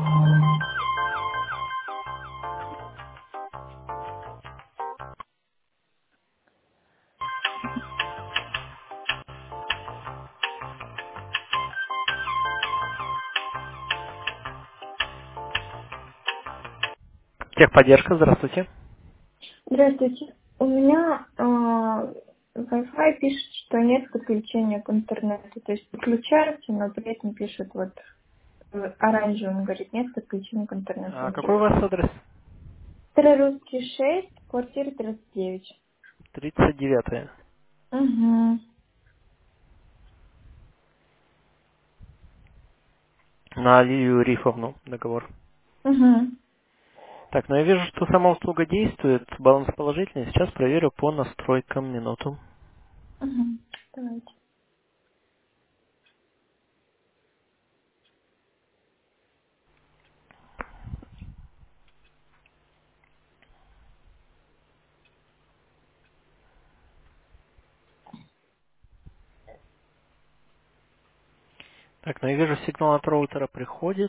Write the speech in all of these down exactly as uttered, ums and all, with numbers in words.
Техподдержка, здравствуйте. Здравствуйте. У меня э, Wi-Fi пишет, что нет подключения к интернету. То есть подключается, но при этом пишет вот э, оранжевым, говорит, нет подключения к интернету. А какой у вас адрес? Старорусский шесть, квартира тридцать девять. тридцать девятая. Угу. На Лилию Рифовну договор. Угу. Так, ну я вижу, что сама услуга действует, баланс положительный. Сейчас проверю по настройкам минуту. Угу. Давайте. Так, ну я вижу, сигнал от роутера приходит.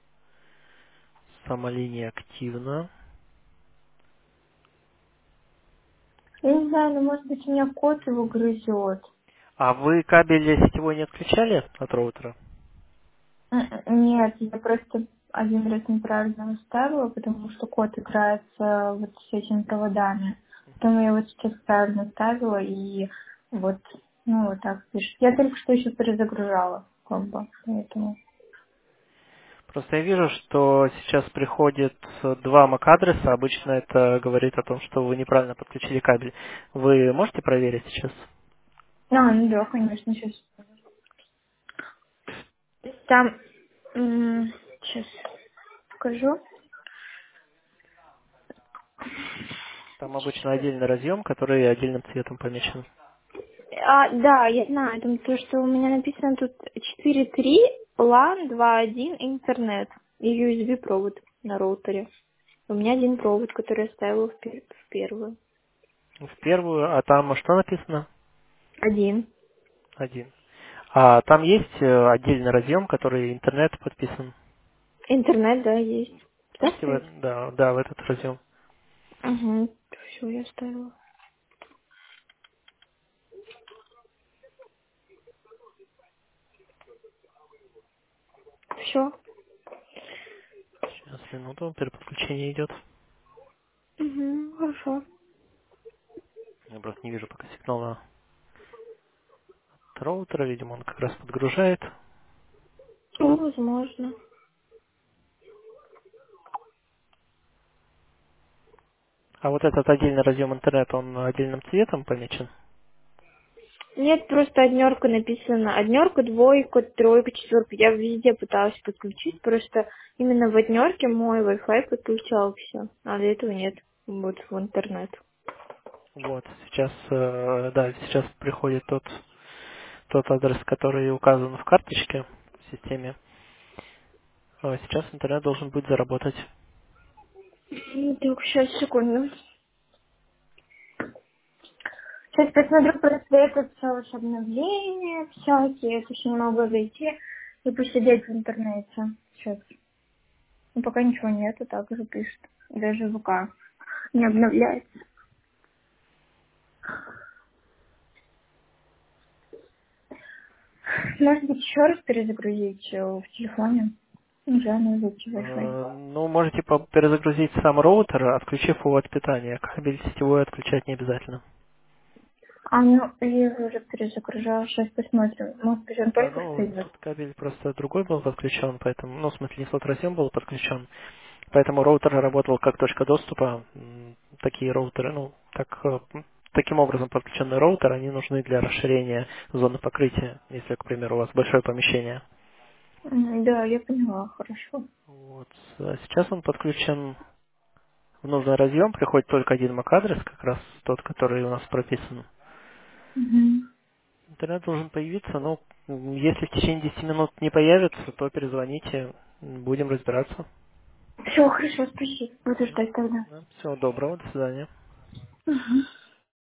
Сама линия активна. Я не знаю, но может быть у меня кот его грызет. А вы кабель сетевой не отключали от роутера? М, Нет, я просто один раз неправильно вставила, потому что кот играется вот с этими проводами. Потом я вот сейчас правильно ставила, и вот, ну, вот так пишет. Я только что еще перезагружала, как бы, поэтому. Просто я вижу, что сейчас приходит два MAC-адреса. Обычно это говорит о том, что вы неправильно подключили кабель. Вы можете проверить сейчас? А, ну да, конечно, сейчас. Там, сейчас скажу. Там обычно отдельный разъем, который отдельным цветом помечен. А, да, я знаю, там то, что у меня написано тут четыре три лан два один интернет и ю эс би провод на роутере. У меня один провод, который я ставила в, пер- в первую. В первую, а там что написано? Один. Один. А там есть э, отдельный разъем, который интернет подписан. Интернет, да, есть. Да, Можете в, стоит? э- да, да, в этот разъем. Угу. Все, я ставила. Все. Сейчас, минуту, переподключение идет. Угу, хорошо. Я просто не вижу пока сигнала от роутера. Видимо, он как раз подгружает. Ну, возможно. А вот этот отдельный разъем интернета, он отдельным цветом помечен? Нет, просто однерка написано. Однерка, двойка, тройка, четверка. Я везде пыталась подключить, просто именно в однерке мой Wi-Fi подключался, а для этого нет. Вот в интернет. Вот, сейчас, э, да, сейчас приходит тот, тот адрес, который указан в карточке в системе. А сейчас интернет должен будет заработать. Ну, так, сейчас, секунду. Сейчас посмотрю просто это все вот обновления всякие, это очень много зайти и посидеть в интернете. Сейчас. Ну, пока ничего нету, так же пишет. Даже ВК не обновляется. Может быть, еще раз перезагрузить э, в телефоне? Уже надо зайти в Wi-Fi. Э, Ну, можете по- перезагрузить сам роутер, отключив его от питания. Кабель сетевой отключать не обязательно. А, ну, я его уже перезагружала. Сейчас посмотрим. Может быть, он А, только что Ну, идет. тут кабель просто другой был подключен, поэтому, ну, в смысле, не тот разъем был подключен, поэтому роутер работал как точка доступа. М, Такие роутеры, ну, так, э, м, таким образом подключенный роутер, они нужны для расширения зоны покрытия, если, к примеру, у вас большое помещение. М, Да, я поняла, хорошо. Вот. А сейчас он подключен в нужный разъем, приходит только один MAC-адрес, как раз тот, который у нас прописан. Угу. Интернет должен появиться, но м, если в течение десяти минут не появится, то перезвоните, м, будем разбираться. Все, хорошо, спасибо. Буду ждать тогда. Да, всего доброго, до свидания. Угу.